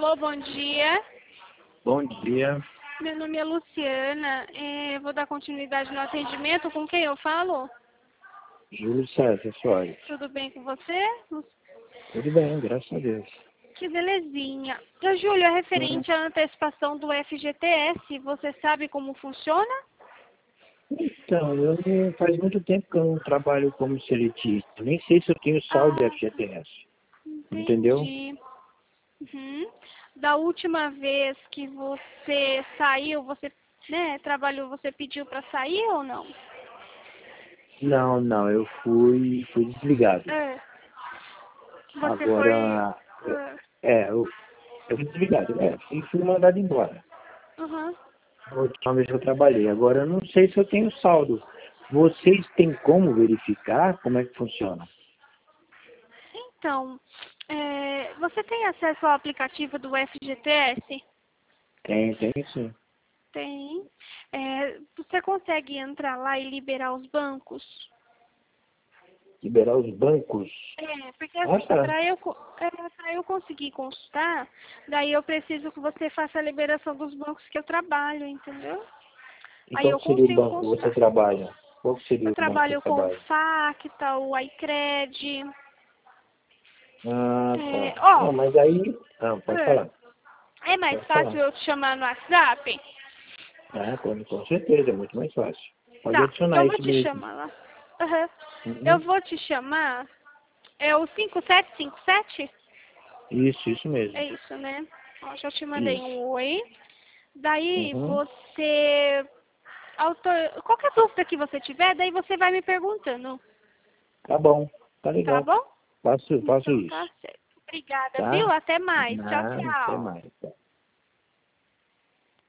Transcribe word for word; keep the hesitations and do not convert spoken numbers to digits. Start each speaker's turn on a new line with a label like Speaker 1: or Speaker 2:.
Speaker 1: Alô, bom dia.
Speaker 2: Bom dia,
Speaker 1: Meu nome é Luciana. É, vou dar continuidade no atendimento. Com quem eu falo?
Speaker 2: Júlio César Soares.
Speaker 1: Tudo bem com você?
Speaker 2: Tudo bem, graças a Deus.
Speaker 1: Que belezinha. Ô, Júlio, é referente à antecipação do F G T S. Você sabe como funciona?
Speaker 2: Então, eu não, faz muito tempo que eu não trabalho como seletista. Nem sei se eu tenho saldo de
Speaker 1: Ah,
Speaker 2: F G T S. Entendeu?
Speaker 1: entendi. Uhum. Da última vez que você saiu, você, né, trabalhou, você pediu para sair ou não?
Speaker 2: Não, não, eu fui, fui desligado.
Speaker 1: É. Você foi...
Speaker 2: Agora, é, eu, eu fui desligado, é, fui, fui mandado embora.
Speaker 1: Uhum.
Speaker 2: A última vez que eu trabalhei. Agora, eu não sei se eu tenho saldo. Vocês têm como verificar como é que funciona?
Speaker 1: Então, é, você tem acesso ao aplicativo do F G T S?
Speaker 2: Tem, tem sim.
Speaker 1: Tem. É, você consegue entrar lá e liberar os bancos?
Speaker 2: Liberar os bancos.
Speaker 1: É, porque
Speaker 2: Ah,
Speaker 1: assim,
Speaker 2: tá.
Speaker 1: para eu, co- é, pra eu conseguir consultar, daí eu preciso que você faça a liberação dos bancos que eu trabalho, entendeu?
Speaker 2: E
Speaker 1: Aí
Speaker 2: qual
Speaker 1: eu
Speaker 2: que seria o
Speaker 1: consigo
Speaker 2: banco que você
Speaker 1: consultar.
Speaker 2: trabalha? Qual que seria
Speaker 1: Eu
Speaker 2: o banco que você
Speaker 1: trabalho com o
Speaker 2: trabalha?
Speaker 1: Facta, o iCred.
Speaker 2: Ah,
Speaker 1: É,
Speaker 2: tá.
Speaker 1: ó,
Speaker 2: Não, mas aí... Ah, pode
Speaker 1: é
Speaker 2: falar.
Speaker 1: é mais
Speaker 2: Pode
Speaker 1: fácil
Speaker 2: falar.
Speaker 1: eu te chamar no WhatsApp?
Speaker 2: Ah, com, com certeza, é muito mais fácil. Pode
Speaker 1: Tá,
Speaker 2: adicionar
Speaker 1: eu vou
Speaker 2: isso
Speaker 1: te
Speaker 2: mesmo.
Speaker 1: chamar lá. Aham. Eu
Speaker 2: Uhum.
Speaker 1: vou te chamar. É o cinco sete cinco sete?
Speaker 2: Isso, isso
Speaker 1: É
Speaker 2: mesmo.
Speaker 1: isso, né? Ó, já te mandei
Speaker 2: Isso.
Speaker 1: um oi. Daí
Speaker 2: Uhum.
Speaker 1: você... Autor... Qualquer dúvida que você tiver, daí você vai me perguntando.
Speaker 2: Tá bom, tá
Speaker 1: Tá
Speaker 2: legal.
Speaker 1: bom?
Speaker 2: Faço, faço
Speaker 1: Então
Speaker 2: isso.
Speaker 1: tá certo. Obrigada, viu?
Speaker 2: Tá?
Speaker 1: Até mais. Tchau,
Speaker 2: Nada, até
Speaker 1: tchau.
Speaker 2: mais. Tá.